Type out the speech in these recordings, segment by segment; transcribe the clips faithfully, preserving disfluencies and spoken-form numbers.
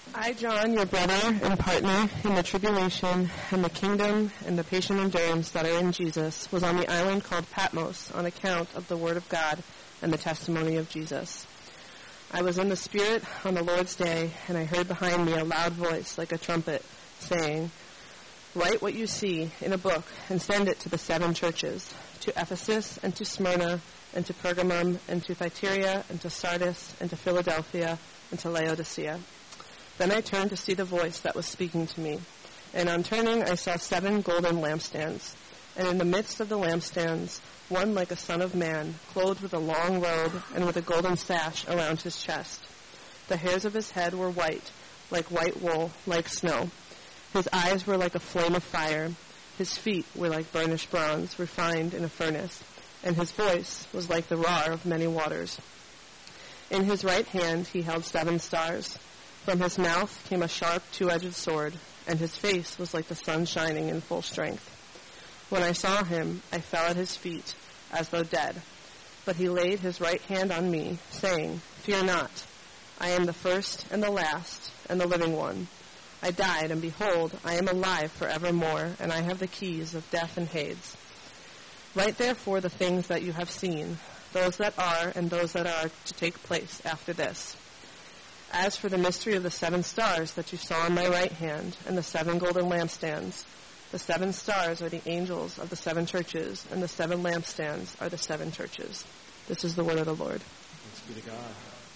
I, John, your brother and partner in the tribulation and the kingdom and the patient endurance that are in Jesus, was on the island called Patmos on account of the word of God and the testimony of Jesus. I was in the Spirit on the Lord's day, and I heard behind me a loud voice like a trumpet, saying, "Write what you see in a book and send it to the seven churches, to Ephesus and to Smyrna and to Pergamum and to Thyatira and to Sardis and to Philadelphia and to Laodicea." Then I turned to see the voice that was speaking to me, and on turning I saw seven golden lampstands, and in the midst of the lampstands one like a son of man, clothed with a long robe and with a golden sash around his chest. The hairs of his head were white, like white wool, like snow. His eyes were like a flame of fire. His feet were like burnished bronze, refined in a furnace, and his voice was like the roar of many waters. In his right hand he held seven stars. From his mouth came a sharp two-edged sword, and his face was like the sun shining in full strength. When I saw him, I fell at his feet, as though dead. But he laid his right hand on me, saying, "Fear not. I am the first and the last, and the living one. I died, and behold, I am alive forevermore, and I have the keys of death and Hades. Write therefore the things that you have seen, those that are and those that are to take place after this. As for the mystery of the seven stars that you saw in my right hand, and the seven golden lampstands, the seven stars are the angels of the seven churches, and the seven lampstands are the seven churches." This is the word of the Lord. Thanks be to God.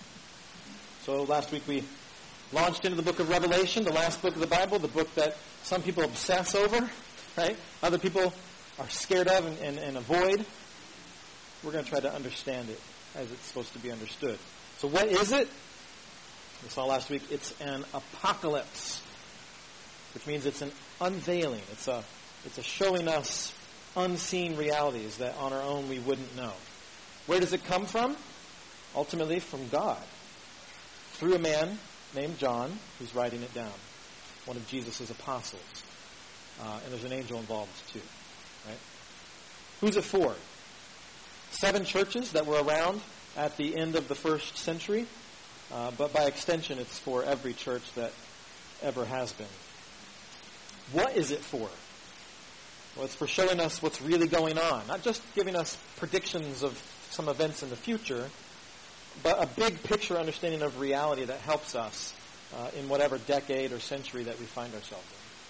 So last week we launched into the book of Revelation, the last book of the Bible, the book that some people obsess over, right? Other people are scared of and, and, and avoid. We're going to try to understand it as it's supposed to be understood. So what is it? We saw last week it's an apocalypse, which means it's an unveiling. It's a, it's a showing us unseen realities that on our own we wouldn't know. Where does it come from? Ultimately from God, through a man named John, who's writing it down, one of Jesus' apostles. Uh, and there's an angel involved too, right? Who's it for? Seven churches that were around at the end of the first century, uh, but by extension it's for every church that ever has been. What is it for? Well, it's for showing us what's really going on, not just giving us predictions of some events in the future, but a big picture understanding of reality that helps us uh, in whatever decade or century that we find ourselves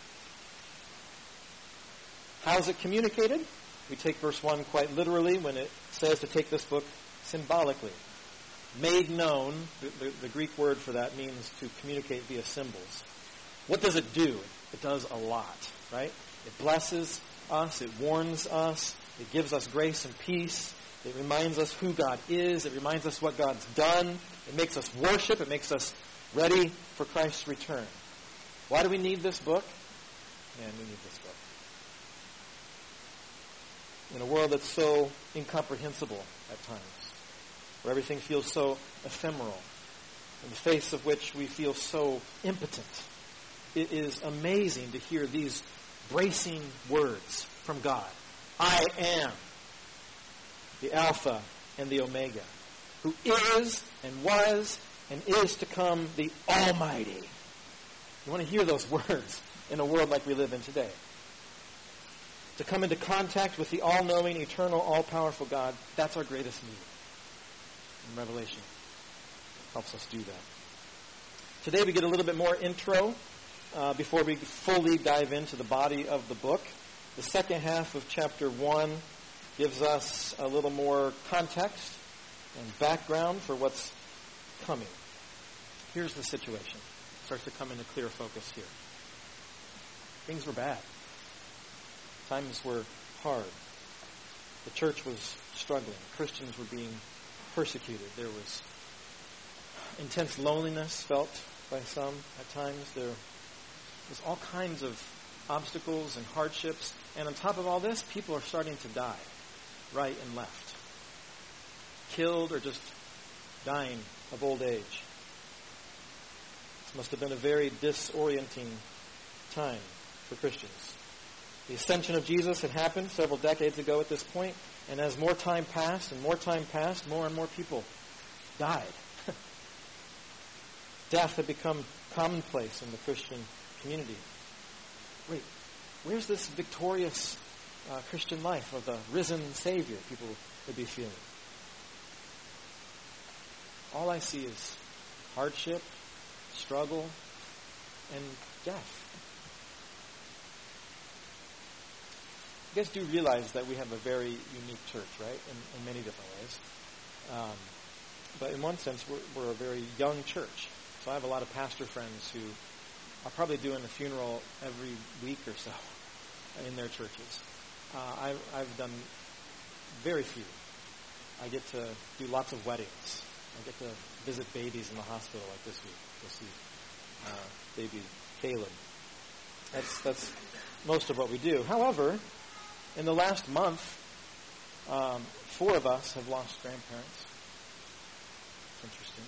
in. How is it communicated? We take verse one quite literally when it says to take this book symbolically. Made known, the, the, the Greek word for that means to communicate via symbols. What does it do? It does a lot, right? It blesses us, it warns us, it gives us grace and peace. It reminds us who God is. It reminds us what God's done. It makes us worship. It makes us ready for Christ's return. Why do we need this book? Man, we need this book. In a world that's so incomprehensible at times, where everything feels so ephemeral, in the face of which we feel so impotent, it is amazing to hear these bracing words from God. I am the Alpha and the Omega, who is and was and is to come, the Almighty. You want to hear those words in a world like we live in today. To come into contact with the all-knowing, eternal, all-powerful God, that's our greatest need. And Revelation helps us do that. Today we get a little bit more intro uh, before we fully dive into the body of the book. The second half of chapter one gives us a little more context and background for what's coming. Here's the situation. It starts to come into clear focus here. Things were bad. Times were hard. The church was struggling. Christians were being persecuted. There was intense loneliness felt by some at times. There was all kinds of obstacles and hardships. And on top of all this, people are starting to die right and left. Killed or just dying of old age. This must have been a very disorienting time for Christians. The ascension of Jesus had happened several decades ago at this point, and as more time passed and more time passed, more and more people died. Death had become commonplace in the Christian community. Wait, where's this victorious uh, Christian life of the risen Savior people would be feeling? All I see is hardship, struggle, and death. You guys do realize that we have a very unique church, right? In, in many different ways. Um, but in one sense, we're, we're a very young church. So I have a lot of pastor friends who are probably doing a funeral every week or so in their churches. Uh, I, I've done very few. I get to do lots of weddings. I get to visit babies in the hospital like this week. You'll see uh, baby Caleb. That's that's most of what we do. However, in the last month, um, four of us have lost grandparents. It's interesting.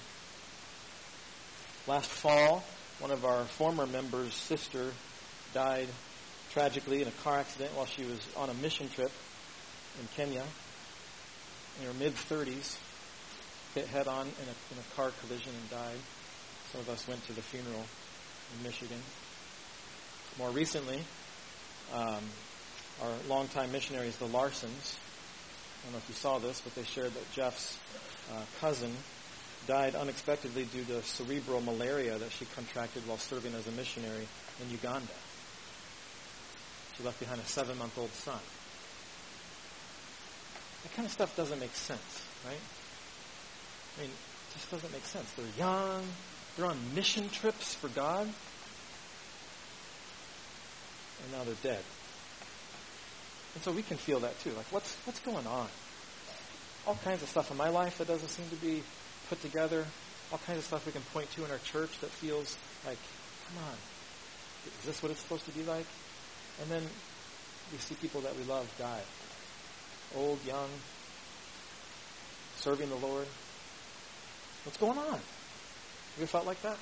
Last fall, one of our former members' sister died tragically in a car accident while she was on a mission trip in Kenya. In her mid-thirties, hit head-on in a, in a car collision and died. Some of us went to the funeral in Michigan. More recently, um, our longtime missionaries, the Larsons, I don't know if you saw this, but they shared that Jeff's uh, cousin died unexpectedly due to cerebral malaria that she contracted while serving as a missionary in Uganda. She left behind a seven-month-old son. That kind of stuff doesn't make sense, right? I mean, it just doesn't make sense. They're young. They're on mission trips for God. And now they're dead. And so we can feel that too. Like, what's what's going on? All kinds of stuff in my life that doesn't seem to be put together. All kinds of stuff we can point to in our church that feels like, come on, is this what it's supposed to be like? And then we see people that we love die. Old, young, serving the Lord. What's going on? You ever felt like that?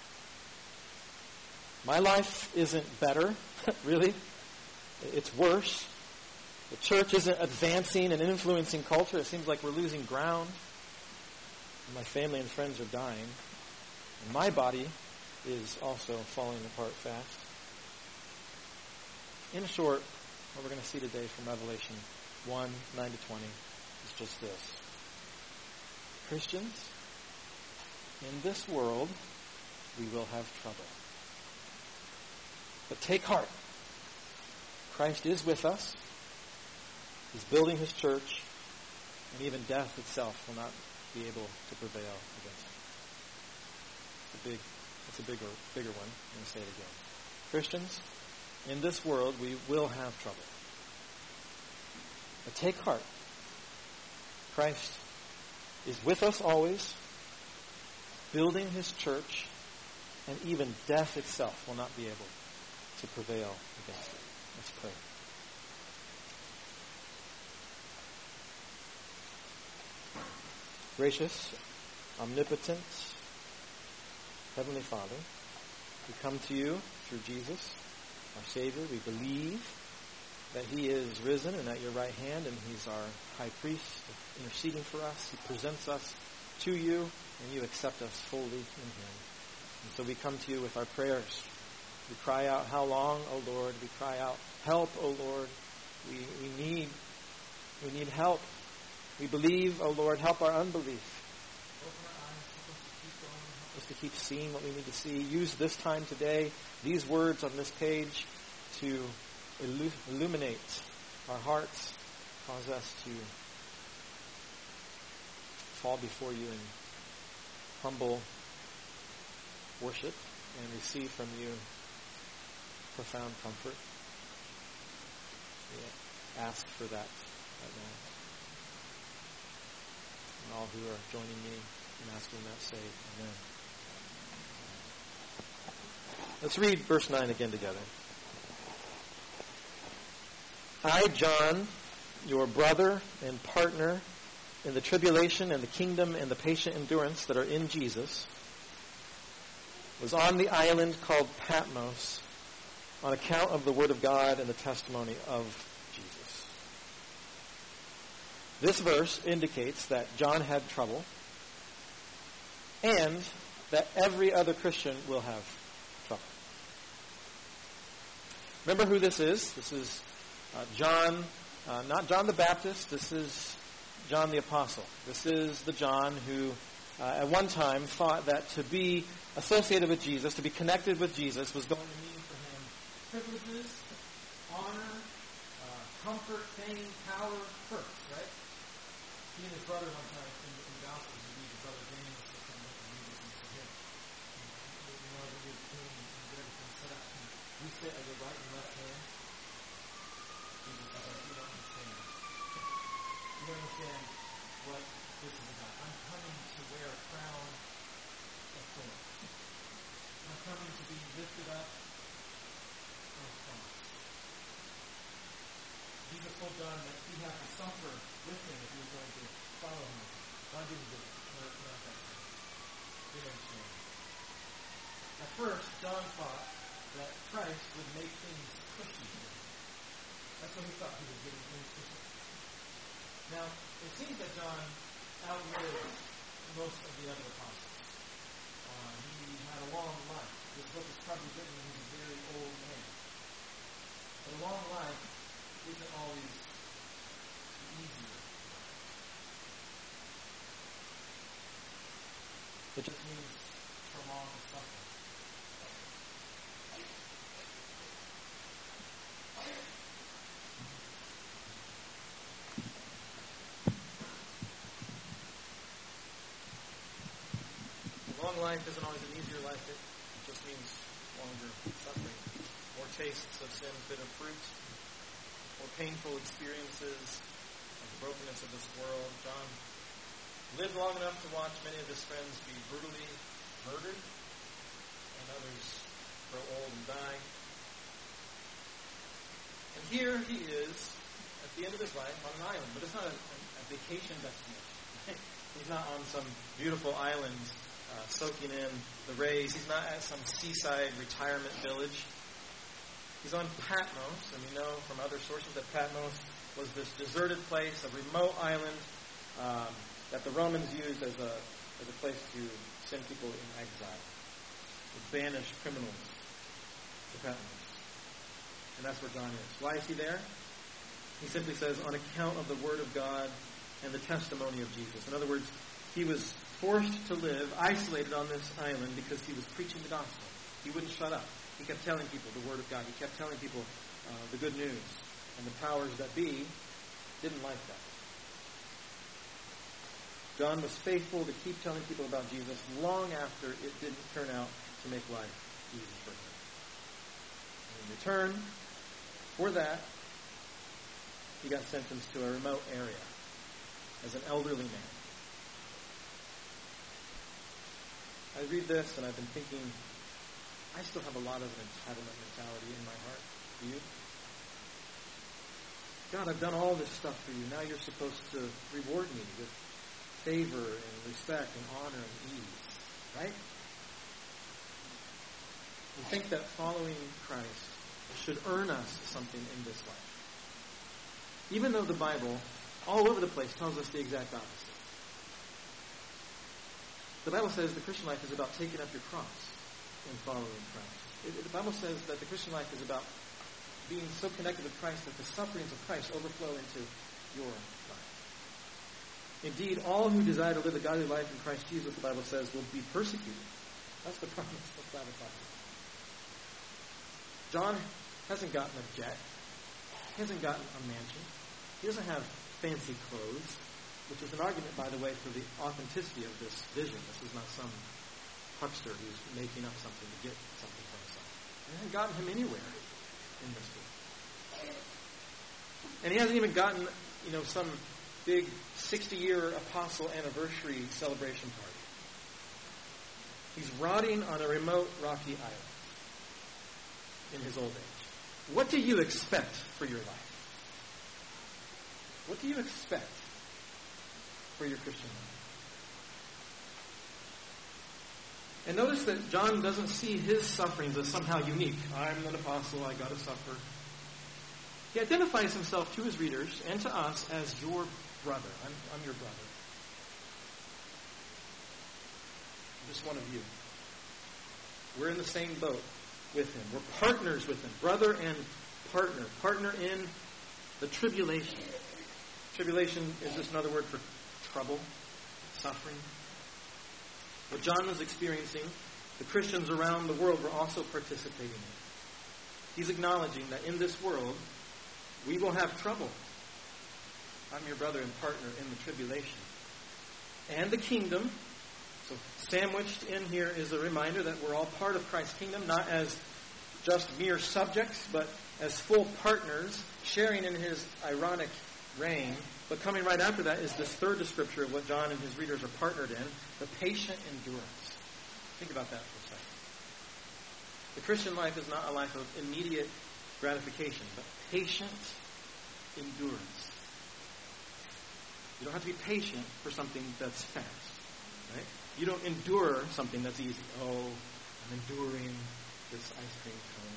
My life isn't better, really. It's worse. The church isn't advancing and influencing culture. It seems like we're losing ground. And my family and friends are dying. And my body is also falling apart fast. In short, what we're going to see today from Revelation one, nine to twenty is just this. Christians, in this world, we will have trouble. But take heart. Christ is with us. He's building his church, and even death itself will not be able to prevail against it. It's a big, it's a bigger, bigger one. I'm going to say it again. Christians, in this world, we will have trouble. But take heart. Christ is with us always, building his church, and even death itself will not be able to prevail against it. Let's pray. Gracious, omnipotent, Heavenly Father, we come to you through Jesus, our Savior. We believe that he is risen and at your right hand, and he's our high priest interceding for us. He presents us to you, and you accept us fully in him. And so we come to you with our prayers. We cry out, how long, O Lord? We cry out, help, O Lord. We, we need we need help. We believe, O Lord, help our unbelief. Help us to keep seeing what we need to see. Use this time today, these words on this page, to illu- illuminate our hearts, cause us to fall before you in humble worship and receive from you profound comfort. We ask for that right now. And all who are joining me in asking that say amen. Let's read verse nine again together. I, John, your brother and partner in the tribulation and the kingdom and the patient endurance that are in Jesus, was on the island called Patmos on account of the word of God and the testimony of Jesus. This verse indicates that John had trouble and that every other Christian will have remember who this is. This is uh, John, uh, not John the Baptist. This is John the Apostle. This is the John who uh, at one time thought that to be associated with Jesus, to be connected with Jesus, was going to mean for him privileges, honor, uh, comfort, fame, power, perks, right? He and his brother one time in the, in the Gospels, you read his brother James, to come up and read this and say, "Here, you know that you're king and you get everything set up. And you sit at your right and left hand." Jesus says, "You don't understand. You don't understand what this is about. I'm coming to wear a crown of thorns. I'm coming to be lifted up on a cross." Jesus told John that he had to suffer with him if he was going to follow him. John didn't do it. No, not that time. Didn't understand. At first, John thought that Christ would make things cushy for him. That's what he thought. He was getting things cushy. Now, it seems that John outlived most of the other apostles. Uh, he had a long life. This book is probably written when he was a very old man. But a long life isn't always easier. It just means prolonged suffering. Long life isn't always an easier life. It just means longer suffering. More tastes of sin's bitter fruit. More painful experiences of the brokenness of this world. John lived long enough to watch many of his friends be brutally murdered and others grow old and die. And here he is at the end of his life on an island, but it's not a, a vacation destination. He's not on some beautiful island uh, soaking in the rays. He's not at some seaside retirement village. He's on Patmos, and we know from other sources that Patmos was this deserted place, a remote island um, that the Romans used as a as a place to send people in exile, to banish criminals to Patmos. And that's where John is. Why is he there? He simply says, on account of the Word of God and the testimony of Jesus. In other words, he was forced to live isolated on this island because he was preaching the gospel. He wouldn't shut up. He kept telling people the Word of God. He kept telling people uh, the good news. And the powers that be didn't like that. John was faithful to keep telling people about Jesus long after it didn't turn out to make life easy for him. And in return for that, he got sentenced to a remote area as an elderly man. I read this and I've been thinking, I still have a lot of an entitlement mentality in my heart. Do you? God, I've done all this stuff for you. Now you're supposed to reward me with favor and respect and honor and ease. Right? We think that following Christ should earn us something in this life. Even though the Bible, all over the place, tells us the exact opposite. The Bible says the Christian life is about taking up your cross and following Christ. It, it, the Bible says that the Christian life is about being so connected with Christ that the sufferings of Christ overflow into your life. Indeed, all who desire to live a godly life in Christ Jesus, the Bible says, will be persecuted. That's the promise of the Bible talks about. John hasn't gotten a jet. He hasn't gotten a mansion. He doesn't have fancy clothes, which is an argument, by the way, for the authenticity of this vision. This is not some huckster who's making up something to get something for himself. He hasn't gotten him anywhere in this book. And he hasn't even gotten, you know, some big sixty-year apostle anniversary celebration party. He's rotting on a remote rocky island in his old age. What do you expect for your life? What do you expect for your Christian life? And notice that John doesn't see his sufferings as somehow unique. I'm an apostle, I got to suffer. He identifies himself to his readers and to us as your brother. I'm, I'm your brother. I'm just one of you. We're in the same boat. with him. We're partners with him. Brother and partner. Partner in the tribulation. Tribulation is just another word for trouble, suffering. What John was experiencing, the Christians around the world were also participating in. He's acknowledging that in this world, we will have trouble. I'm your brother and partner in the tribulation. And the kingdom. So sandwiched in here is a reminder that we're all part of Christ's kingdom, not as just mere subjects, but as full partners, sharing in his ironic reign. But coming right after that is this third descriptor of what John and his readers are partnered in, the patient endurance. Think about that for a second. The Christian life is not a life of immediate gratification, but patient endurance. You don't have to be patient for something that's fast, right? You don't endure something that's easy. Oh, I'm enduring this ice cream cone.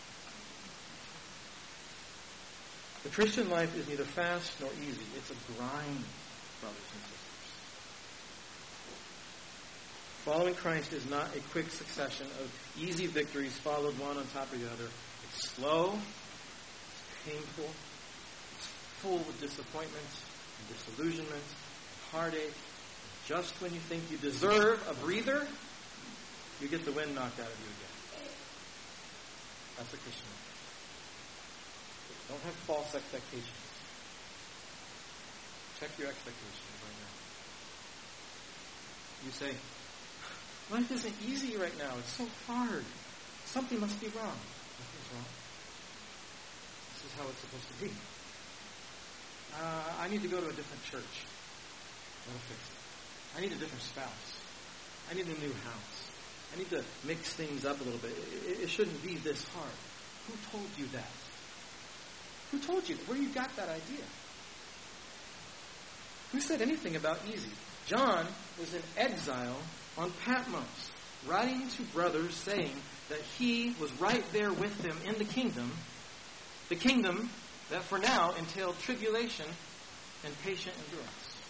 The Christian life is neither fast nor easy. It's a grind, brothers and sisters. Following Christ is not a quick succession of easy victories followed one on top of the other. It's slow, it's painful, it's full with disappointments and disillusionment and heartache. Just when you think you deserve a breather, you get the wind knocked out of you again. That's a Christian life. Don't have false expectations. Check your expectations right now. You say, life isn't easy right now. It's so hard. Something must be wrong. Nothing's wrong. This is how it's supposed to be. Uh, I need to go to a different church. That'll fix it. I need a different spouse. I need a new house. I need to mix things up a little bit. It, it shouldn't be this hard. Who told you that? Who told you? Where you got that idea? Who said anything about easy? John was in exile on Patmos, writing to brothers saying that he was right there with them in the kingdom, the kingdom that for now entailed tribulation and patient endurance.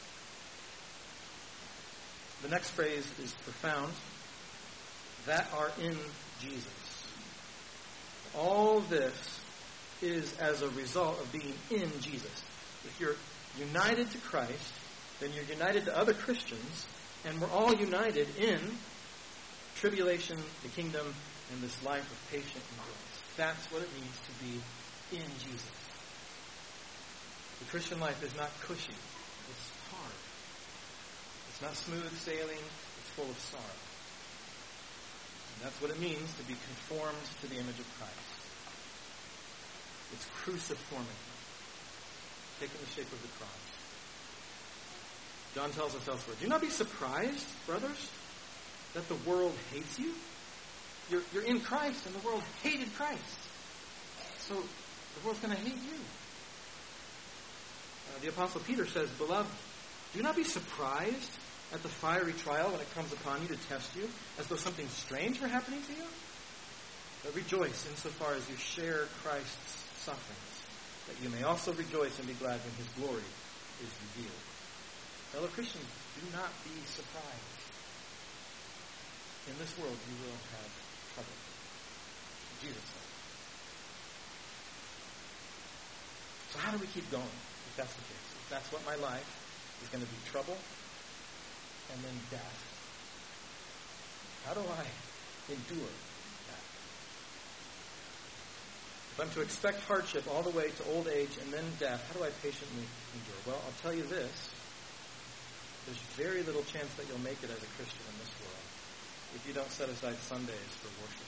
The next phrase is profound. That are in Jesus. All this is as a result of being in Jesus. If you're united to Christ, then you're united to other Christians, and we're all united in tribulation, the kingdom, and this life of patient endurance. That's what it means to be in Jesus. The Christian life is not cushy. It's hard. It's not smooth sailing. It's full of sorrow. And that's what it means to be conformed to the image of Christ. It's cruciformity, taking the shape of the cross. John tells us elsewhere, do not be surprised, brothers, that the world hates you. You're, you're in Christ, and the world hated Christ. So the world's going to hate you. Uh, the Apostle Peter says, beloved, do not be surprised at the fiery trial when it comes upon you to test you, as though something strange were happening to you. But rejoice insofar as you share Christ's sufferings, that you may also rejoice and be glad when his glory is revealed. Fellow Christians, do not be surprised. In this world you will have trouble. Jesus said. So how do we keep going, if that's the case? If that's what my life is going to be, trouble and then death. How do I endure that? If I'm to expect hardship all the way to old age and then death, how do I patiently endure? Well, I'll tell you this. There's very little chance that you'll make it as a Christian in this world if you don't set aside Sundays for worship.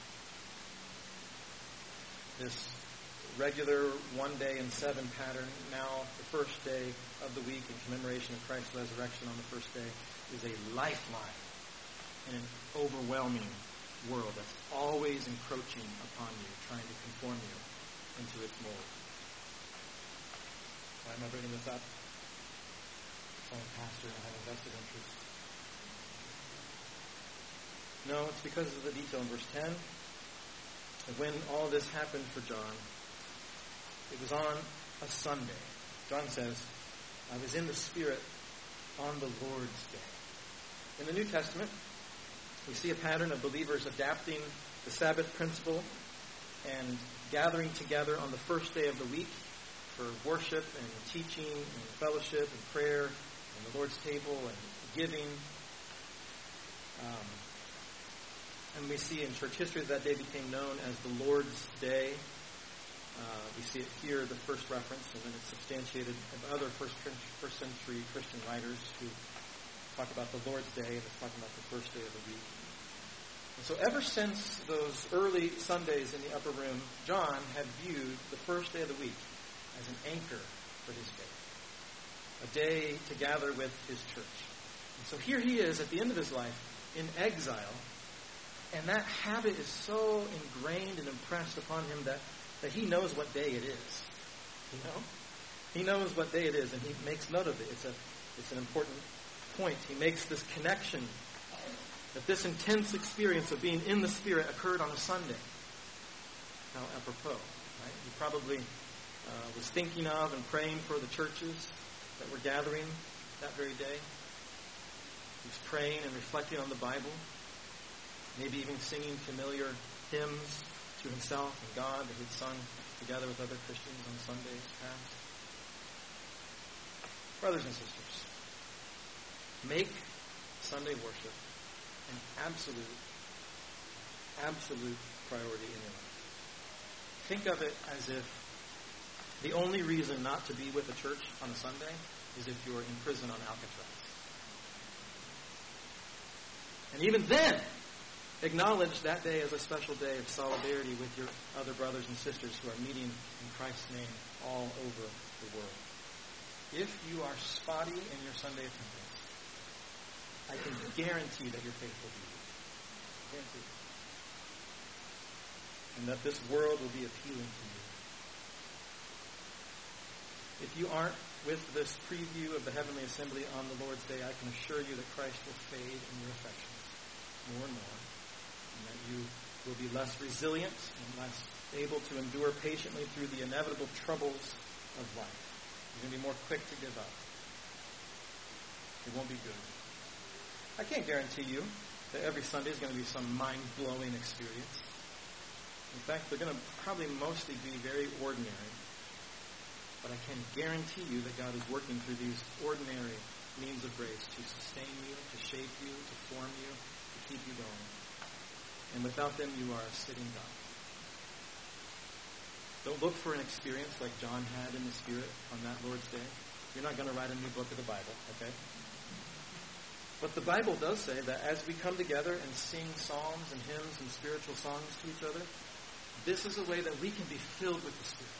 This regular one day in seven pattern, now the first day of the week in commemoration of Christ's resurrection on the first day, is a lifeline in an overwhelming world that's always encroaching upon you, trying to conform you into its mold. Why am I bringing this up? I'm a pastor and I have a vested interest. No, it's because of the detail in verse ten. And when all this happened for John, it was on a Sunday. John says, I was in the Spirit on the Lord's day. In the New Testament, we see a pattern of believers adapting the Sabbath principle and gathering together on the first day of the week for worship and teaching and fellowship and prayer and the Lord's table and giving. Um, and we see in church history that day became known as the Lord's Day. Uh, we see it here, the first reference, and then it's substantiated by other first, first century Christian writers who talk about the Lord's Day, and it's talking about the first day of the week. And so ever since those early Sundays in the upper room, John had viewed the first day of the week as an anchor for his faith, a day to gather with his church. And so here he is at the end of his life in exile, and that habit is so ingrained and impressed upon him that, that he knows what day it is. You know? He knows what day it is, and he makes note of it. It's a it's an important point. He makes this connection that this intense experience of being in the Spirit occurred on a Sunday. How apropos, right? He probably uh, was thinking of and praying for the churches that were gathering that very day. He was praying and reflecting on the Bible, maybe even singing familiar hymns to himself and God that he'd sung together with other Christians on Sundays past. Brothers and sisters, make Sunday worship an absolute, absolute priority in your life. Think of it as if the only reason not to be with a church on a Sunday is if you're in prison on Alcatraz. And even then, acknowledge that day as a special day of solidarity with your other brothers and sisters who are meeting in Christ's name all over the world. If you are spotty in your Sunday attendance, I can guarantee that your faith will be weak. Guarantee. And that this world will be appealing to you. If you aren't with this preview of the heavenly assembly on the Lord's Day, I can assure you that Christ will fade in your affections more and more, and that you will be less resilient and less able to endure patiently through the inevitable troubles of life. You're going to be more quick to give up. It won't be good. I can't guarantee you that every Sunday is going to be some mind-blowing experience. In fact, they're going to probably mostly be very ordinary. But I can guarantee you that God is working through these ordinary means of grace to sustain you, to shape you, to form you, to keep you going. And without them, you are a sitting duck. Don't look for an experience like John had in the Spirit on that Lord's Day. You're not going to write a new book of the Bible, okay? But the Bible does say that as we come together and sing psalms and hymns and spiritual songs to each other, this is a way that we can be filled with the Spirit.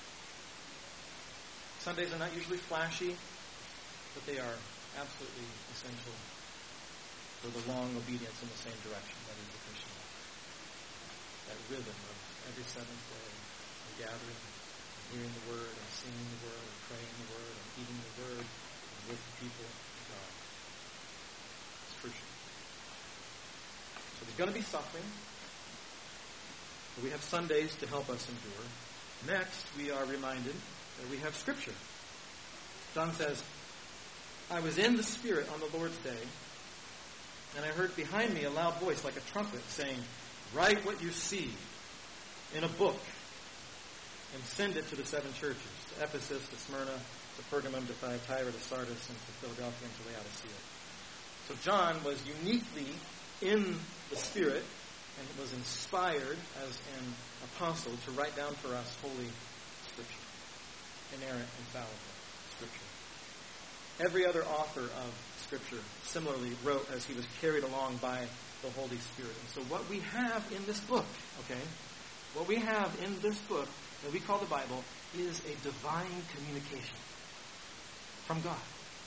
Sundays are not usually flashy, but they are absolutely essential for the long obedience in the same direction that is the Christian life. That rhythm of every seventh day, of gathering, and hearing the Word, and singing the Word, and praying the Word, and eating the Word, and with the people of God. It's crucial. So there's going to be suffering, but we have Sundays to help us endure. Next, we are reminded that we have Scripture. John says, I was in the Spirit on the Lord's day, and I heard behind me a loud voice like a trumpet saying, write what you see in a book and send it to the seven churches, to Ephesus, to Smyrna, to Pergamum, to Thyatira, to Sardis, and to Philadelphia, and to Laodicea. So John was uniquely in the Spirit and was inspired as an apostle to write down for us Holy Scripture. Inerrant, infallible Scripture. Every other author of Scripture similarly wrote as he was carried along by the Holy Spirit. And so what we have in this book, okay, what we have in this book that we call the Bible is a divine communication from God.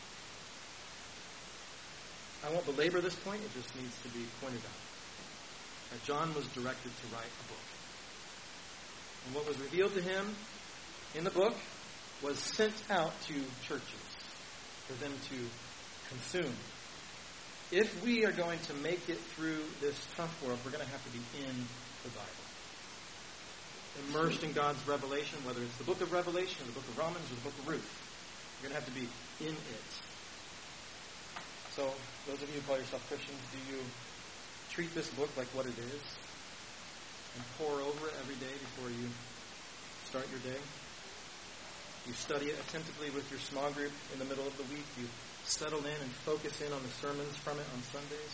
I won't belabor this point, it just needs to be pointed out. That John was directed to write a book. And what was revealed to him in the book was sent out to churches for them to consume. If we are going to make it through this tough world, we're going to have to be in the Bible. Immersed in God's revelation, whether it's the book of Revelation, or the book of Romans, or the book of Ruth. You're going to have to be in it. So, those of you who call yourself Christians, do you treat this book like what it is? and pore over it every day before you start your day? You study it attentively with your small group in the middle of the week. You settle in and focus in on the sermons from it on Sundays.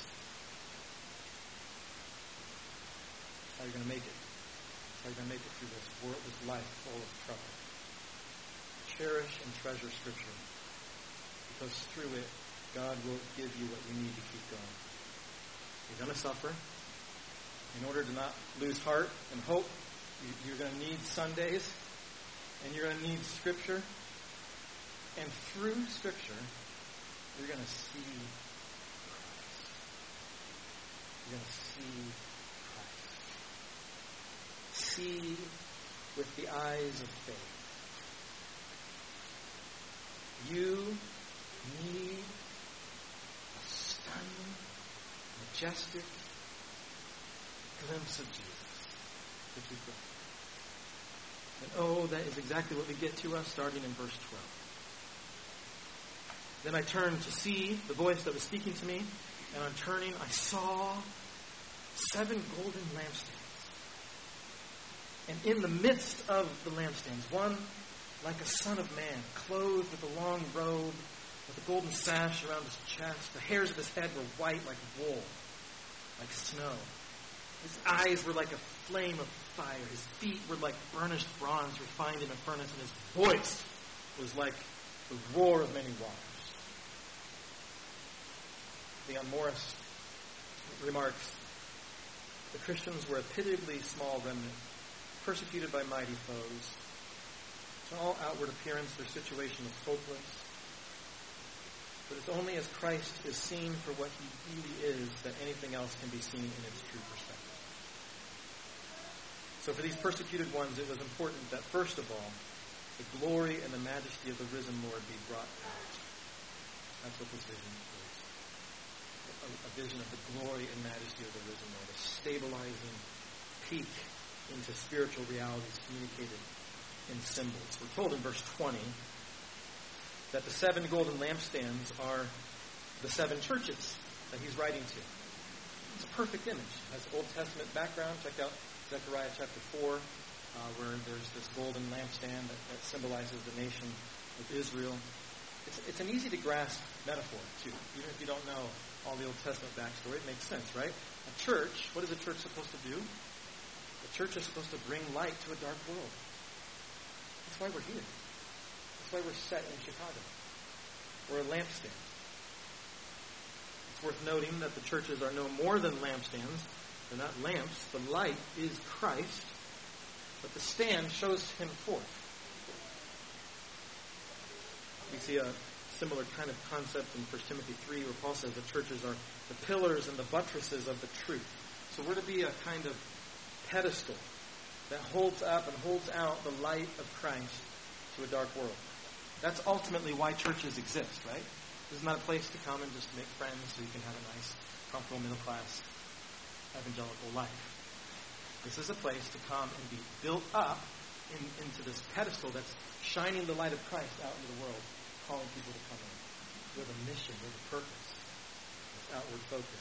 How are you going to make it? How are you going to make it through this world, this life full of trouble? Cherish and treasure Scripture, because through it, God will give you what you need to keep going. You're going to suffer. In order to not lose heart and hope, you're going to need Sundays. And you're going to need Scripture. And through Scripture, you're going to see Christ. You're going to see Christ. See with the eyes of faith. You need a stunning, majestic glimpse of Jesus to keep going. And oh, that is exactly what we get to us starting in verse twelve. Then I turned to see the voice that was speaking to me, and on turning I saw seven golden lampstands. And in the midst of the lampstands, one like a son of man, clothed with a long robe, with a golden sash around his chest. The hairs of his head were white like wool, like snow. His eyes were like a flame of fire. His feet were like burnished bronze refined in a furnace, and his voice was like the roar of many waters. Leon Morris remarks, the Christians were a pitiably small remnant, persecuted by mighty foes. To all outward appearance, their situation was hopeless. But it's only as Christ is seen for what he really is that anything else can be seen in its true perspective. So for these persecuted ones, it was important that, first of all, the glory and the majesty of the risen Lord be brought out. That's what this vision is. A, a vision of the glory and majesty of the risen Lord, a stabilizing peek into spiritual realities communicated in symbols. We're told in verse twenty that the seven golden lampstands are the seven churches that he's writing to. It's a perfect image. It has Old Testament background. Check out Zechariah chapter four, uh, where there's this golden lampstand that, that symbolizes the nation of Israel. It's, it's an easy-to-grasp metaphor, too. Even if you don't know all the Old Testament backstory, it makes sense, right? A church, what is a church supposed to do? The church is supposed to bring light to a dark world. That's why we're here. That's why we're set in Chicago. We're a lampstand. It's worth noting that the churches are no more than lampstands. They're not lamps. The light is Christ, but the stand shows him forth. We see a similar kind of concept in First Timothy three, where Paul says that churches are the pillars and the buttresses of the truth. So we're to be a kind of pedestal that holds up and holds out the light of Christ to a dark world. That's ultimately why churches exist, right? This is not a place to come and just make friends so you can have a nice, comfortable, middle-class, evangelical life. This is a place to come and be built up in, into this pedestal that's shining the light of Christ out into the world, calling people to come in with a mission, with a purpose, with outward focus.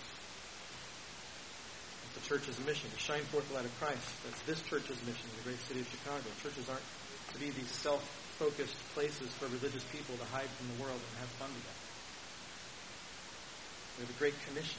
It's the church's mission to shine forth the light of Christ. That's this church's mission in the great city of Chicago. Churches aren't to be these self-focused places for religious people to hide from the world and have fun together. They're the Great Commission.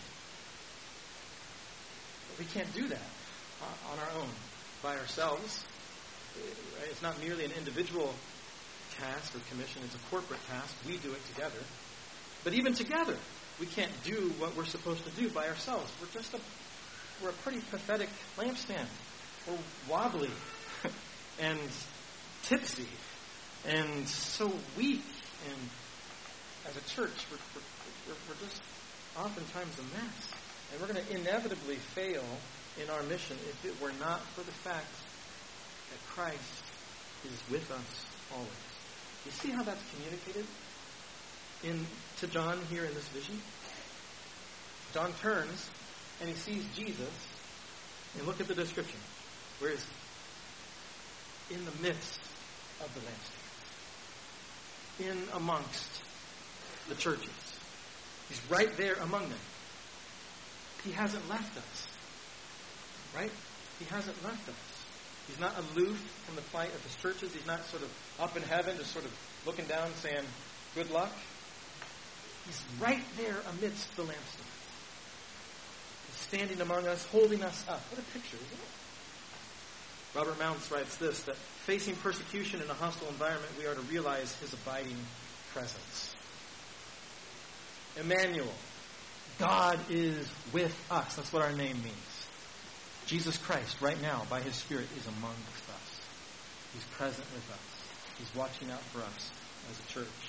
But we can't do that on our own, by ourselves. It's not merely an individual task or commission. It's a corporate task. We do it together. But even together, we can't do what we're supposed to do by ourselves. We're just a, we're a pretty pathetic lampstand. We're wobbly and tipsy and so weak. And as a church, we're, we're, we're just oftentimes a mess. And we're going to inevitably fail in our mission if it were not for the fact that Christ is with us always. You see how that's communicated in to John here in this vision? John turns and he sees Jesus, and look at the description. Where is he? In the midst of the lampstands. In amongst the churches. He's right there among them. He hasn't left us. Right? He hasn't left us. He's not aloof from the plight of his churches. He's not sort of up in heaven, just sort of looking down saying, good luck. He's right there amidst the lampstand. He's standing among us, holding us up. What a picture, isn't it? Robert Mounce writes this, that facing persecution in a hostile environment, we are to realize his abiding presence. Emmanuel, God is with us. That's what our name means. Jesus Christ, right now, by his Spirit, is amongst us. He's present with us. He's watching out for us as a church.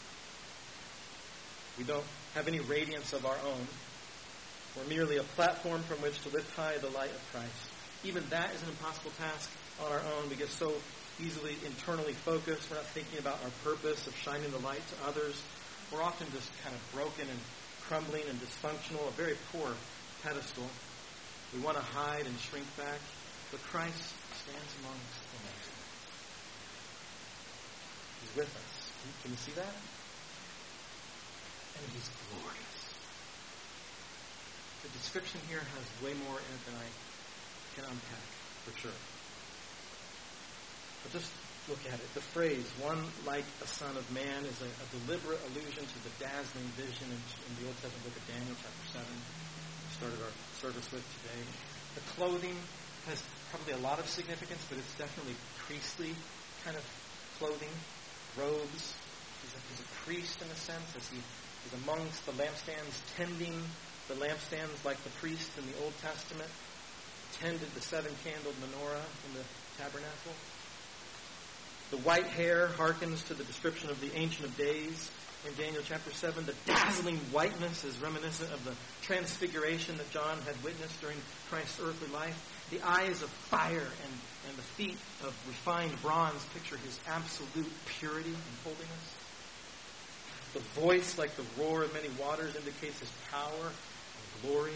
We don't have any radiance of our own. We're merely a platform from which to lift high the light of Christ. Even that is an impossible task on our own. We get so easily internally focused. We're not thinking about our purpose of shining the light to others. We're often just kind of broken and crumbling and dysfunctional, a very poor pedestal. We want to hide and shrink back, but Christ stands amongst the nations. He's with us. Can you see that? And he's glorious. The description here has way more in it than I can unpack, for sure. But just look at it. The phrase, one like a son of man, is a, a deliberate allusion to the dazzling vision in, in the Old Testament book of Daniel, chapter seven. Started our service with today. The clothing has probably a lot of significance, but it's definitely priestly kind of clothing, robes. He's a, he's a priest in a sense, as he is amongst the lampstands, tending the lampstands like the priest in the Old Testament tended the seven-candled menorah in the tabernacle. The white hair harkens to the description of the Ancient of Days in Daniel chapter seven. The dazzling whiteness is reminiscent of the transfiguration that John had witnessed during Christ's earthly life. The eyes of fire and, and the feet of refined bronze picture his absolute purity and holiness. The voice, like the roar of many waters, indicates his power and glory.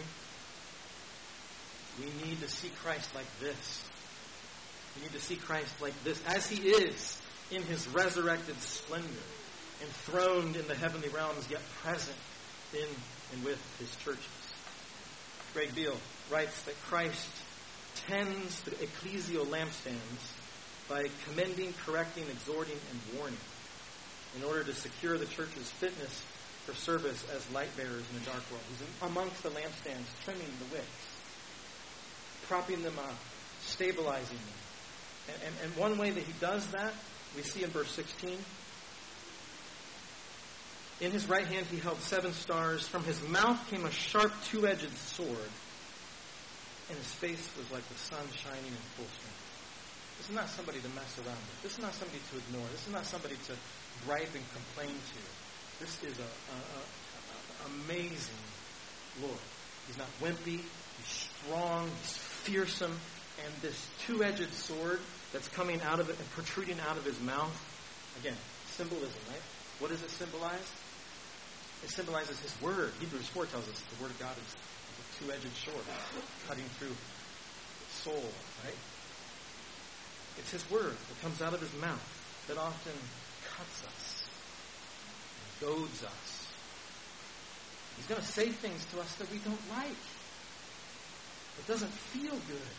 We need to see Christ like this. We need to see Christ like this, as he is in his resurrected splendor, enthroned in the heavenly realms, yet present in and with his churches. Greg Beale writes that Christ tends the ecclesial lampstands by commending, correcting, exhorting, and warning in order to secure the church's fitness for service as light bearers in a dark world. He's amongst the lampstands, trimming the wicks, propping them up, stabilizing them. And, and, and one way that he does that, we see in verse sixteen. In his right hand he held seven stars. From his mouth came a sharp two-edged sword, and his face was like the sun shining in full strength. This is not somebody to mess around with. This is not somebody to ignore. This is not somebody to gripe and complain to. This is a, a, a, a amazing Lord. He's not wimpy. He's strong. He's fearsome. And this two-edged sword that's coming out of it and protruding out of his mouth, again, symbolism, right? What does it symbolize? It symbolizes his word. Hebrews four tells us the word of God is a two-edged sword, cutting through the soul, right? It's his word that comes out of his mouth that often cuts us, goads us. He's going to say things to us that we don't like. It doesn't feel good.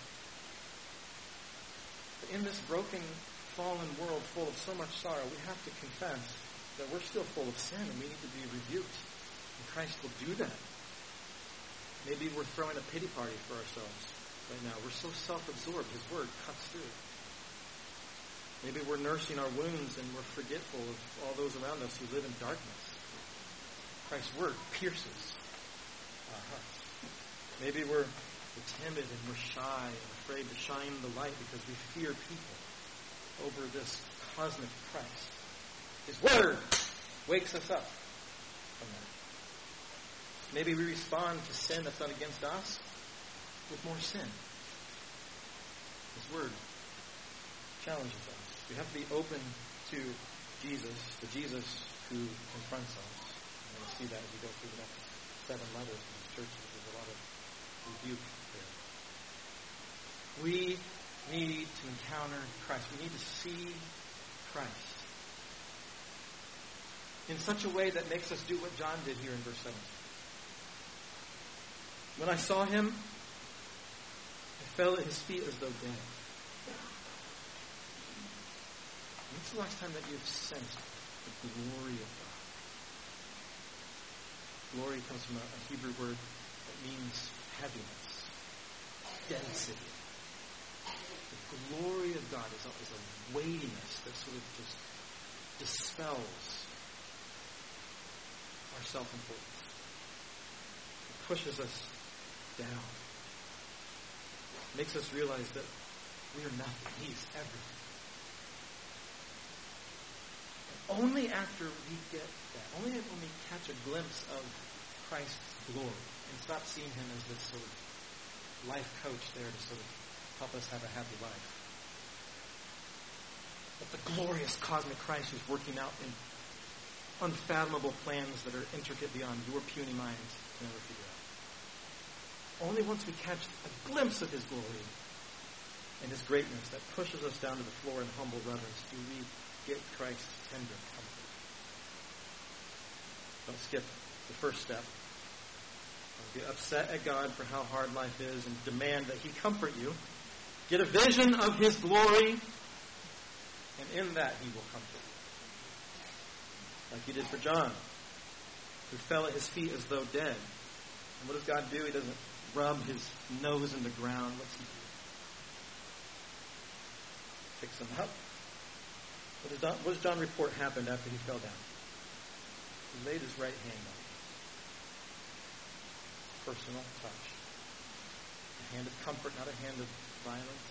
But in this broken, fallen world full of so much sorrow, we have to confess that we're still full of sin and we need to be rebuked. And Christ will do that. Maybe we're throwing a pity party for ourselves right now. We're so self-absorbed. His word cuts through. Maybe we're nursing our wounds and we're forgetful of all those around us who live in darkness. Christ's word pierces our hearts. Maybe we're, we're timid and we're shy and afraid to shine the light because we fear people over this cosmic Christ. His word wakes us up from that. Maybe we respond to sin that's not against us with more sin. His word challenges us. We have to be open to Jesus, the Jesus who confronts us. And we'll see that as we go through the next seven letters to these churches. There's a lot of rebuke there. We need to encounter Christ. We need to see Christ in such a way that makes us do what John did here in verse seventeen. When I saw him, I fell at his feet as though dead. When's the last time that you've sensed the glory of God? Glory comes from a, a Hebrew word that means heaviness, density. The glory of God is a, is a weightiness that sort of just dispels our self-importance. It pushes us down. It makes us realize that we are nothing. He's everything. And only after we get that, only when we catch a glimpse of Christ's glory and stop seeing him as this sort of life coach there to sort of help us have a happy life. But the glorious cosmic Christ who's working out in unfathomable plans that are intricate beyond your puny mind to never figure out. Only once we catch a glimpse of his glory and his greatness that pushes us down to the floor in humble reverence do we get Christ's tender comfort. Don't skip the first step. Don't get upset at God for how hard life is and demand that he comfort you. Get a vision of his glory, and in that he will comfort you. Like he did for John, who fell at his feet as though dead. And what does God do? He doesn't rub his nose in the ground. What's he do? Picks him up. What does, John, what does John report happened after he fell down? He laid his right hand on him. Personal touch. A hand of comfort, not a hand of violence.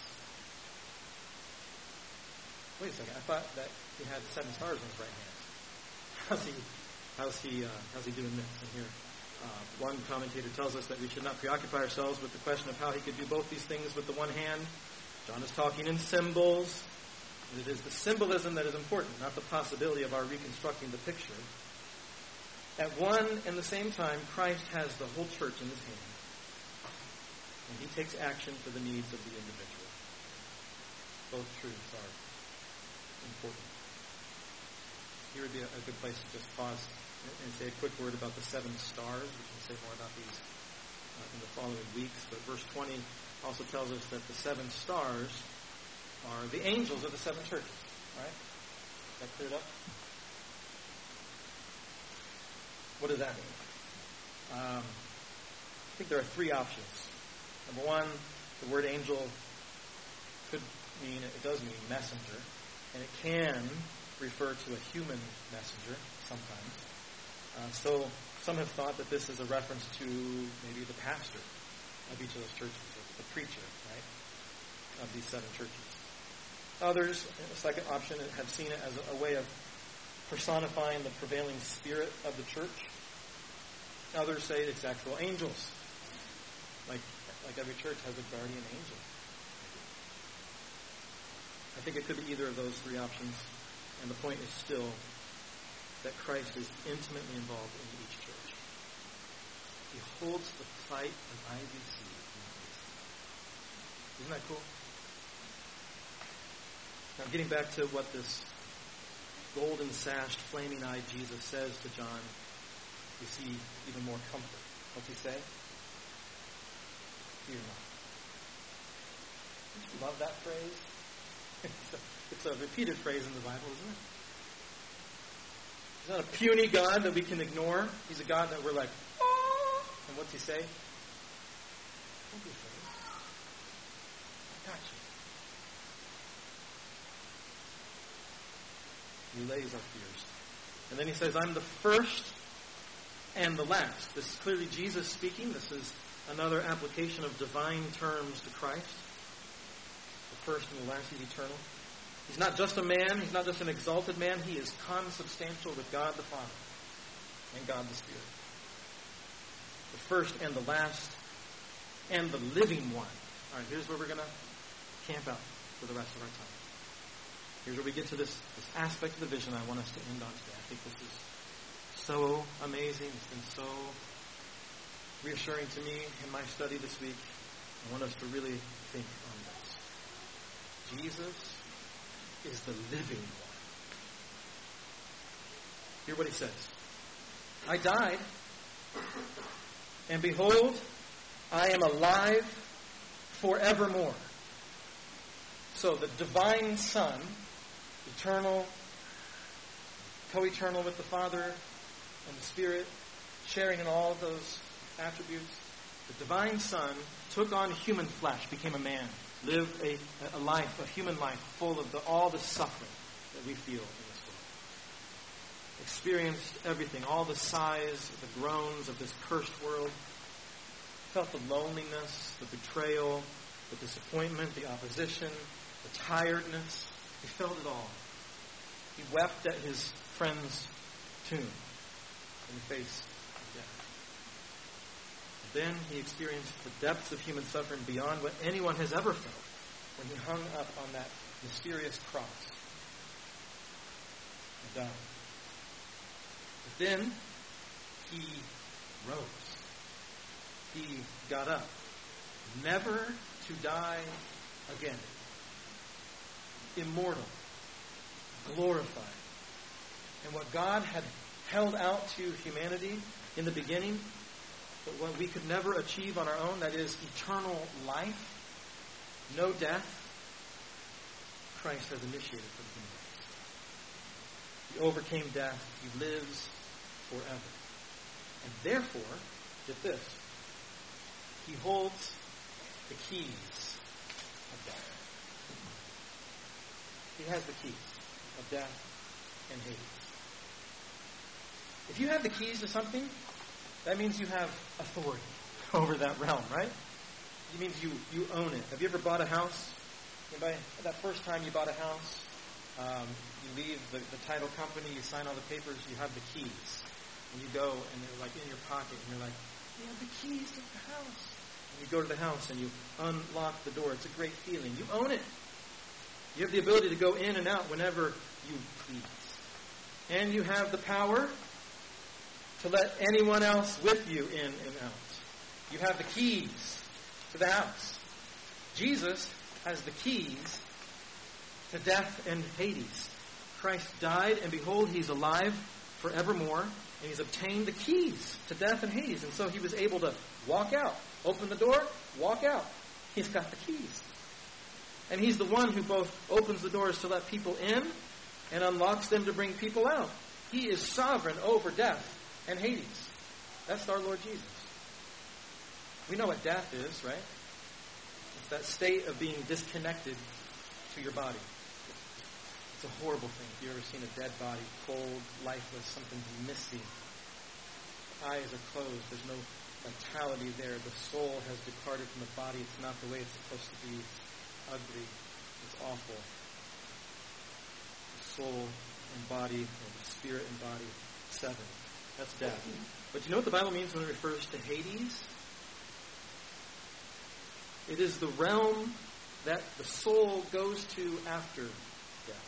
Wait a second. I thought that he had seven stars in his right hand. How's he? How's he? Uh, how's he doing this? And here, uh, one commentator tells us that we should not preoccupy ourselves with the question of how he could do both these things with the one hand. John is talking in symbols. And it is the symbolism that is important, not the possibility of our reconstructing the picture. At one and the same time, Christ has the whole church in his hand. And he takes action for the needs of the individual. Both truths are important. Here would be a, a good place to just pause and, and say a quick word about the seven stars. We can say more about these uh, in the following weeks. But verse twenty also tells us that the seven stars are the angels of the seven churches. All right? Is that cleared up? What does that mean? Um, I think there are three options. Number one, the word angel could mean, it does mean messenger, and it can refer to a human messenger sometimes. Uh, so some have thought that this is a reference to maybe the pastor of each of those churches, or the preacher, right, of these seven churches. Others, the second option, have seen it as a, a way of personifying the prevailing spirit of the church. Others say it's actual angels. Like, like every church has a guardian angel. I think it could be either of those three options. And the point is still that Christ is intimately involved in each church. He holds the plight of I B C in his hand. Isn't that cool? Now, getting back to what this golden-sashed, flaming-eyed Jesus says to John, we see even more comfort. What's he say? Fear not. Don't you love that phrase? It's a, it's a repeated phrase in the Bible, isn't it? He's not a puny God that we can ignore. He's a God that we're like, oh! And what's he say? Don't be afraid. I got you. He lays our fears. And then he says, I'm the first and the last. This is clearly Jesus speaking. This is another application of divine terms to Christ. The first and the last. He's eternal. He's not just a man. He's not just an exalted man. He is consubstantial with God the Father and God the Spirit. The first and the last and the living one. All right, here's where we're going to camp out for the rest of our time. Here's where we get to this, this aspect of the vision I want us to end on today. I think this is so amazing. It's been so reassuring to me in my study this week. I want us to really think on this. Jesus is the living one. Hear what he says. I died, and behold, I am alive forevermore. So the divine Son, eternal, co-eternal with the Father and the Spirit, sharing in all of those attributes, the divine Son took on human flesh, became a man, lived a, a life, a human life, full of the, all the suffering that we feel in this world. Experienced everything, all the sighs, the groans of this cursed world. Felt the loneliness, the betrayal, the disappointment, the opposition, the tiredness. He felt it all. He wept at his friend's tomb in the face of death. Then he experienced the depths of human suffering beyond what anyone has ever felt when he hung up on that mysterious cross and died. But then he rose. He got up, never to die again. Immortal, glorified. And what God had held out to humanity in the beginning, but what we could never achieve on our own, that is eternal life, no death, Christ has initiated for the human race. He overcame death. He lives forever. And therefore, get this, he holds the keys of death. He has the keys of death and Hades. If you have the keys to something, that means you have authority over that realm, right? It means you, you own it. Have you ever bought a house? Anybody, that first time you bought a house, um, you leave the, the title company, you sign all the papers, you have the keys. And you go, and they're like in your pocket, and you're like, you have the keys to the house. And you go to the house, and you unlock the door. It's a great feeling. You own it. You have the ability to go in and out whenever you please. And you have the power to let anyone else with you in and out. You have the keys to the house. Jesus has the keys to death and Hades. Christ died, and behold, he's alive forevermore, and he's obtained the keys to death and Hades. And so he was able to walk out, open the door, walk out. He's got the keys. And he's the one who both opens the doors to let people in and unlocks them to bring people out. He is sovereign over death and Hades. That's our Lord Jesus. We know what death is, right? It's that state of being disconnected to your body. It's a horrible thing. If you've ever seen a dead body, cold, lifeless, something missing. Eyes are closed. There's no vitality there. The soul has departed from the body. It's not the way it's supposed to be. It's ugly. It's awful. The soul and body, or the spirit and body, severed. That's death. But you know what the Bible means when it refers to Hades? It is the realm that the soul goes to after death.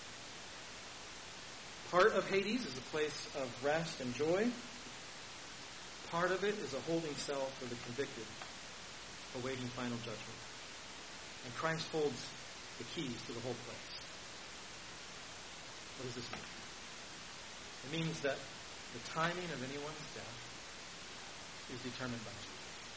Part of Hades is a place of rest and joy. Part of it is a holding cell for the convicted, awaiting final judgment. And Christ holds the keys to the whole place. What does this mean? It means that the timing of anyone's death is determined by Jesus.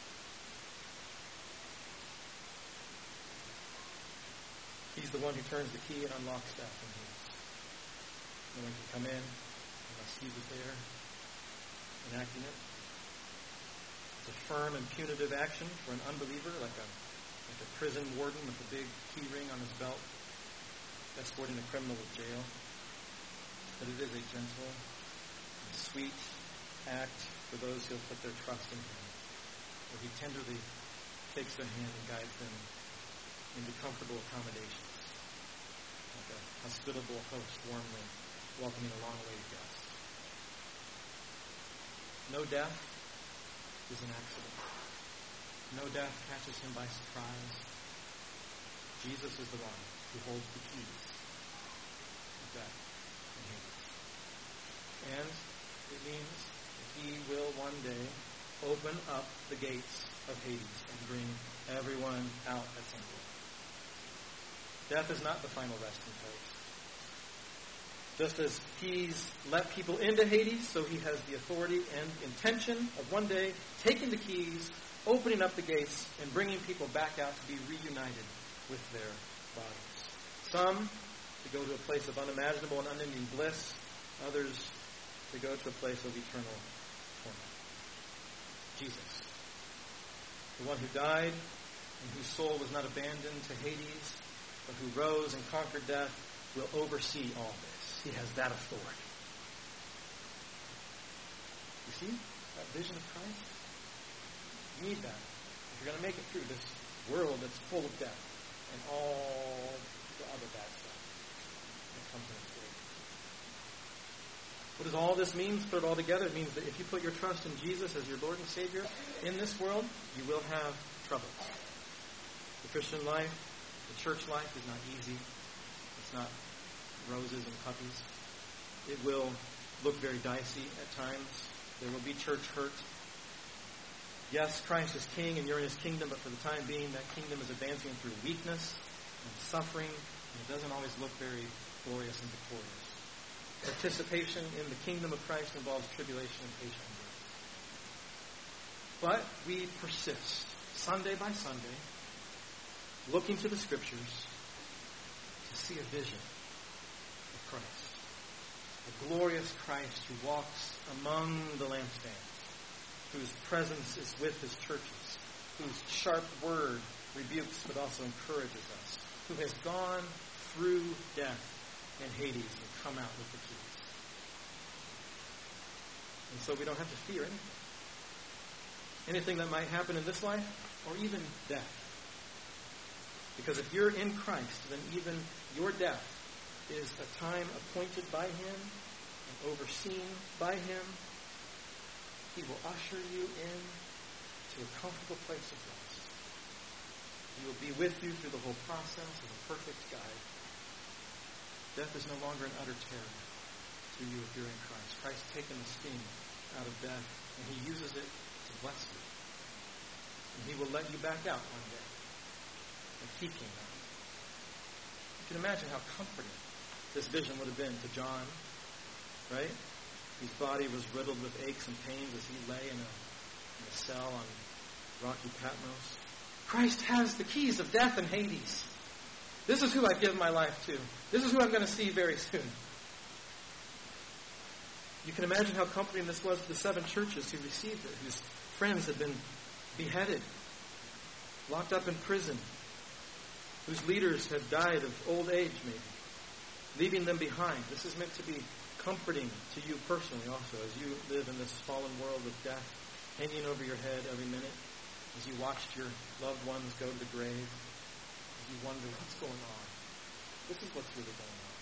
He's the one who turns the key and unlocks death in Hades. No one can come in unless he was there enacting it. It's a firm and punitive action for an unbeliever, like a like a prison warden with a big key ring on his belt, escorting a criminal to jail. But it is a gentle and sweet act for those who have put their trust in him, where he tenderly takes their hand and guides them into comfortable accommodations, like a hospitable host warmly welcoming a long-awaited guest. No death is an accident. No death catches him by surprise. Jesus is the one who holds the keys of death and Hades. And it means that he will one day open up the gates of Hades and bring everyone out at some point. Death is not the final resting place. Just as he's let people into Hades, so he has the authority and intention of one day taking the keys opening up the gates and bringing people back out to be reunited with their bodies. Some to go to a place of unimaginable and unending bliss. Others to go to a place of eternal torment. Jesus, the one who died and whose soul was not abandoned to Hades, but who rose and conquered death, will oversee all this. He has that authority. You see that vision of Christ? You need that if you're going to make it through this world that's full of death and all the other bad stuff that comes in its way. What does all this mean? Put it all together. It means that if you put your trust in Jesus as your Lord and Savior in this world, you will have troubles. The Christian life, the church life is not easy. It's not roses and puppies. It will look very dicey at times. There will be church hurt. Yes, Christ is king and you're in his kingdom, but for the time being, that kingdom is advancing through weakness and suffering, and it doesn't always look very glorious and victorious. Participation in the kingdom of Christ involves tribulation and patient endurance. But we persist, Sunday by Sunday, looking to the Scriptures to see a vision of Christ. A glorious Christ who walks among the lampstands, whose presence is with his churches, whose sharp word rebukes but also encourages us, who has gone through death and Hades and come out with the keys. And so we don't have to fear anything. Anything that might happen in this life or even death. Because if you're in Christ, then even your death is a time appointed by him and overseen by him. He will usher you in to a comfortable place of rest. He will be with you through the whole process as a perfect guide. Death is no longer an utter terror to you if you're in Christ. Christ has taken the sting out of death, and he uses it to bless you. And he will let you back out one day. And he came out. You can imagine how comforting this vision would have been to John, right? His body was riddled with aches and pains as he lay in a, in a cell on rocky Patmos. Christ has the keys of death and Hades. This is who I've given my life to. This is who I'm going to see very soon. You can imagine how comforting this was to the seven churches who received it, whose friends had been beheaded, locked up in prison, whose leaders had died of old age maybe, leaving them behind. This is meant to be comforting to you personally also as you live in this fallen world with death hanging over your head every minute, as you watched your loved ones go to the grave, as you wonder what's going on. This is what's really going on.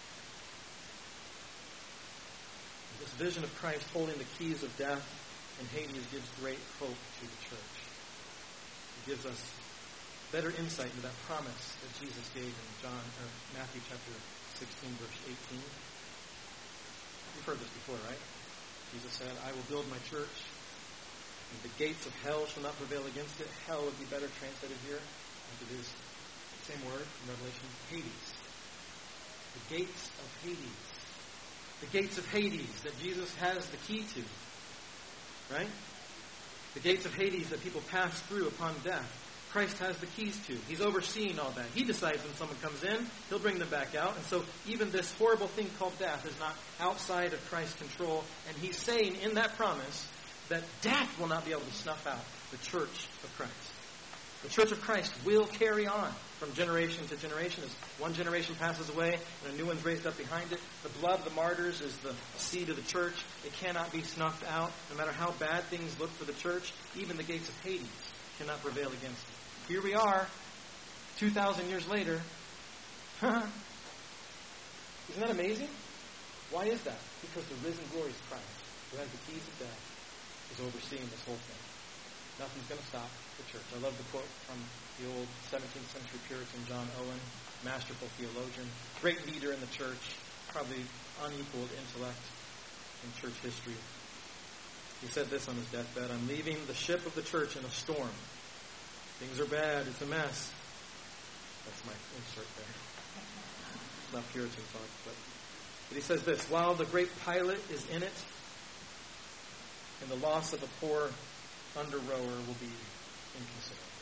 This vision of Christ holding the keys of death and Hades gives great hope to the church. It gives us better insight into that promise that Jesus gave in John or Matthew chapter sixteen, verse eighteen. You've heard this before, right? Jesus said, I will build my church, and the gates of hell shall not prevail against it. Hell would be better translated here, as it is the same word in Revelation, Hades. The gates of Hades. The gates of Hades that Jesus has the key to. Right? The gates of Hades that people pass through upon death. Christ has the keys to. He's overseeing all that. He decides when someone comes in, he'll bring them back out. And so even this horrible thing called death is not outside of Christ's control. And he's saying in that promise that death will not be able to snuff out the church of Christ. The church of Christ will carry on from generation to generation. As one generation passes away and a new one's raised up behind it, the blood of the martyrs is the seed of the church. It cannot be snuffed out. No matter how bad things look for the church, even the gates of Hades cannot prevail against it. Here we are, two thousand years later. Isn't that amazing? Why is that? Because the risen, glorious Christ, who has the keys of death, is overseeing this whole thing. Nothing's going to stop the church. I love the quote from the old seventeenth century Puritan John Owen, masterful theologian, great leader in the church, probably unequaled intellect in church history. He said this on his deathbed, I'm leaving the ship of the church in a storm. Things are bad. It's a mess. That's my insert there. It's not Puritan talk, but, but he says this, while the great pilot is in it, and the loss of a poor under-rower will be inconsiderate.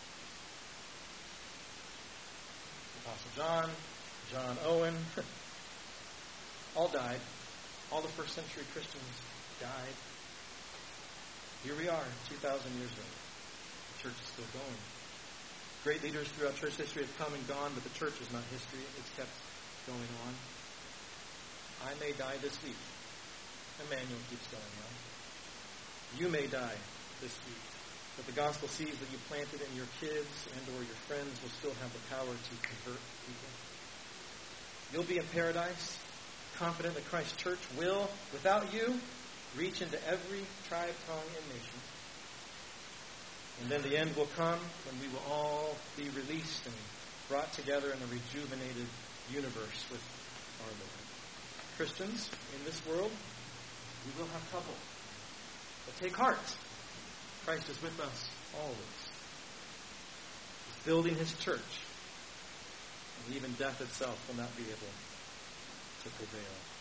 Apostle John, John Owen, all died. All the first century Christians died. Here we are, two thousand years later. The church is still going. Great leaders throughout church history have come and gone, but the church is not history. It's kept going on. I may die this week. Emmanuel keeps going on. You may die this week, but the gospel seeds that you planted in your kids and or your friends will still have the power to convert people. You'll be in paradise, confident that Christ's church will, without you, reach into every tribe, tongue, and nation. And then the end will come when we will all be released and brought together in a rejuvenated universe with our Lord. Christians, in this world, we will have trouble. But take heart. Christ is with us always. He's building his church. And even death itself will not be able to prevail.